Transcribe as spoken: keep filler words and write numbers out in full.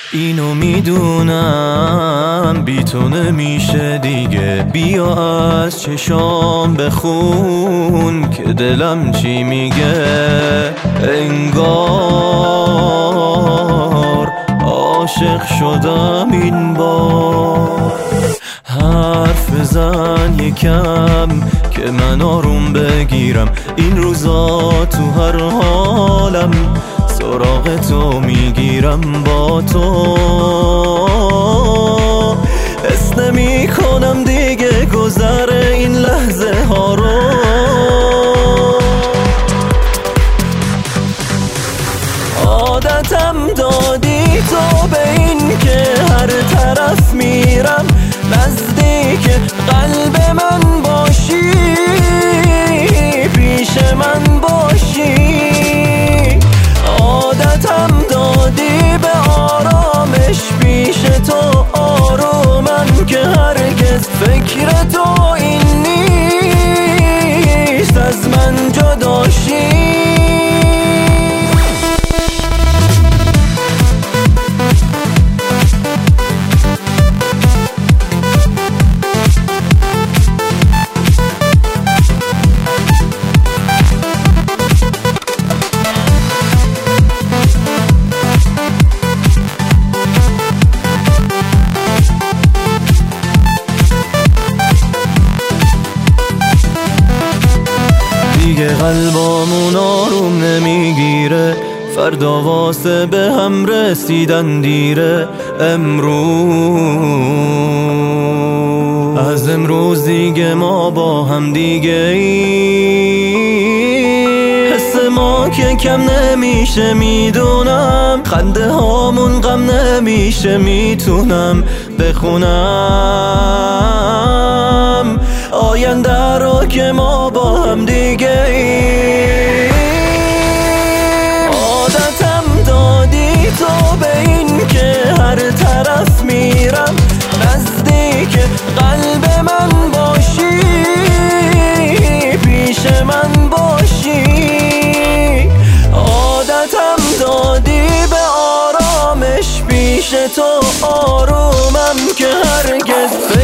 اینو میدونم بی تو نمیشه دیگه، بیا از چشام بخون که دلم چی میگه. انگار عاشق شدم این بار. حرف بزن یکم که من آروم بگیرم، این روزا تو هر حالم سراغ تو میگیرم. با تو حس نمی کنم دیگه گذر این لحظه ها رو. عادتم دادی تو به این که هر طرف میرم نزدیک قلب من باشی، پیش من باشی. عادتم دادی به آرامش پیش تو آرومم که هرگز فکر تو این نیست از من جداشی. دیگه قلبامون آروم نمیگیره، فردا واسه به هم رسیدن دیره. امروز از امروز دیگه ما با هم دیگه ای. حس ما که کم نمیشه میدونم، خنده هامون غم نمیشه میتونم بخونم. آینده رو که ما با هم دیگه ای. عادتم دادی تو به این که هر طرف میرم نزدیک قلب من باشی، پیش من باشی. عادتم دادی به آرامش پیش تو آرومم که هرگز